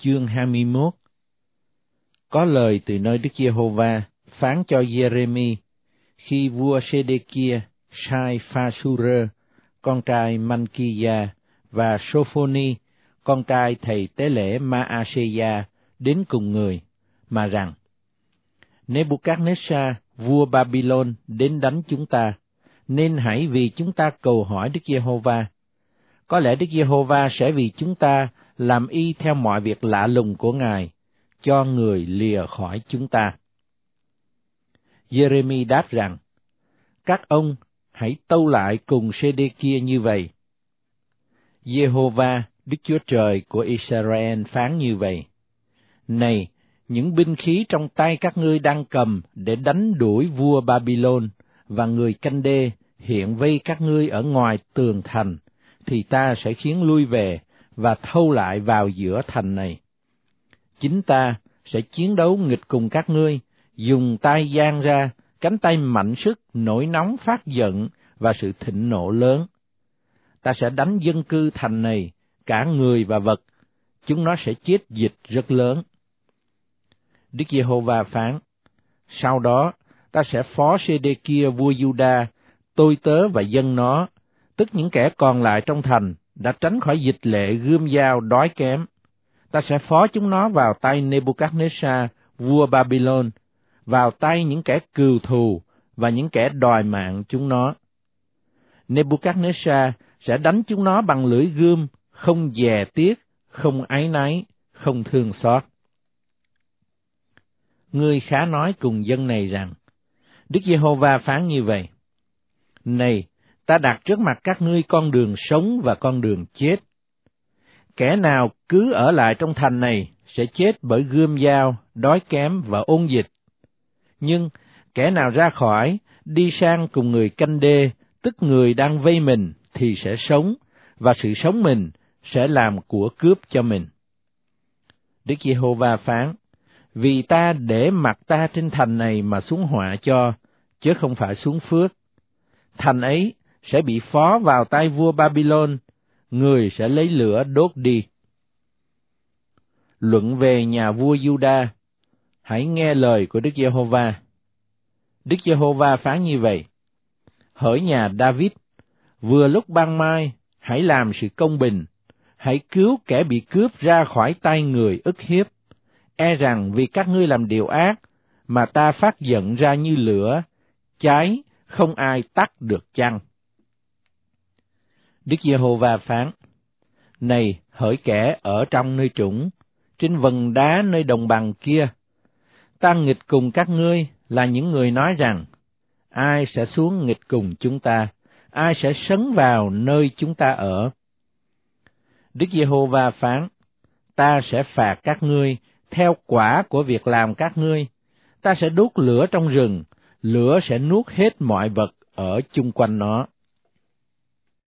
chương 21. Có lời từ nơi Đức Giê-hô-va phán cho Giê-rê-mi khi vua Sê-đê-kia sai Pha-su-rơ, con trai Man-ki-da, và Sô-phô-ni, con trai thầy tế lễ Ma-a-sê-da đến cùng người, mà rằng: Nê-bu-cát-nét-sa, vua Ba-bi-lôn đến đánh chúng ta, nên hãy vì chúng ta cầu hỏi Đức Giê-hô-va. Có lẽ Đức Giê-hô-va sẽ vì chúng ta làm y theo mọi việc lạ lùng của Ngài, cho người lìa khỏi chúng ta. Giê-rê-mi đáp rằng: Các ông hãy tâu lại cùng Sê-đê-kia như vậy. Giê-hô-va, Đức Chúa Trời của Israel phán như vậy: Này, những binh khí trong tay các ngươi đang cầm để đánh đuổi vua Ba-bi-lôn và người canh đê hiện vây các ngươi ở ngoài tường thành, thì ta sẽ khiến lui về và thâu lại vào giữa thành này. Chính ta sẽ chiến đấu nghịch cùng các ngươi, dùng tay giang ra, cánh tay mạnh sức, nổi nóng phát giận và sự thịnh nộ lớn. Ta sẽ đánh dân cư thành này, cả người và vật, chúng nó sẽ chết dịch rất lớn. Đức Giê-hô-va phán: Sau đó, ta sẽ phó Sê-đê-kia vua Giu-đa, tôi tớ và dân nó, tức những kẻ còn lại trong thành, đã tránh khỏi dịch lệ gươm dao đói kém. Ta sẽ phó chúng nó vào tay Nê-bu-cát-nét-sa, vua Ba-bi-lôn, vào tay những kẻ cừu thù và những kẻ đòi mạng chúng nó. Nê-bu-cát-nét-sa sẽ đánh chúng nó bằng lưỡi gươm, không dè tiếc, không áy náy, không thương xót. Ngươi khá nói cùng dân này rằng: Đức Giê-hô-va phán như vậy: Này, ta đặt trước mặt các ngươi con đường sống và con đường chết. Kẻ nào cứ ở lại trong thành này sẽ chết bởi gươm dao, đói kém và ôn dịch. Nhưng kẻ nào ra khỏi, đi sang cùng người canh đê, tức người đang vây mình, thì sẽ sống, và sự sống mình sẽ làm của cướp cho mình. Đức Giê-hô-va phán: Vì ta để mặt ta trên thành này mà xuống họa cho, chứ không phải xuống phước. Thành ấy sẽ bị phó vào tay vua Ba-bi-lôn, người sẽ lấy lửa đốt đi. Luận về nhà vua Giu-đa, hãy nghe lời của Đức Giê-hô-va. Đức Giê-hô-va phán như vậy: Hỡi nhà David, vừa lúc ban mai, hãy làm sự công bình, hãy cứu kẻ bị cướp ra khỏi tay người ức hiếp. E rằng vì các ngươi làm điều ác, mà ta phát giận ra như lửa, cháy, không ai tắt được chăng? Đức Giê-hô-va phán: Này, hỡi kẻ ở trong nơi trũng, trên vần đá nơi đồng bằng kia, ta nghịch cùng các ngươi là những người nói rằng: Ai sẽ xuống nghịch cùng chúng ta? Ai sẽ sấn vào nơi chúng ta ở? Đức Giê-hô-va phán: Ta sẽ phạt các ngươi theo quả của việc làm các ngươi. Ta sẽ đốt lửa trong rừng, lửa sẽ nuốt hết mọi vật ở chung quanh nó.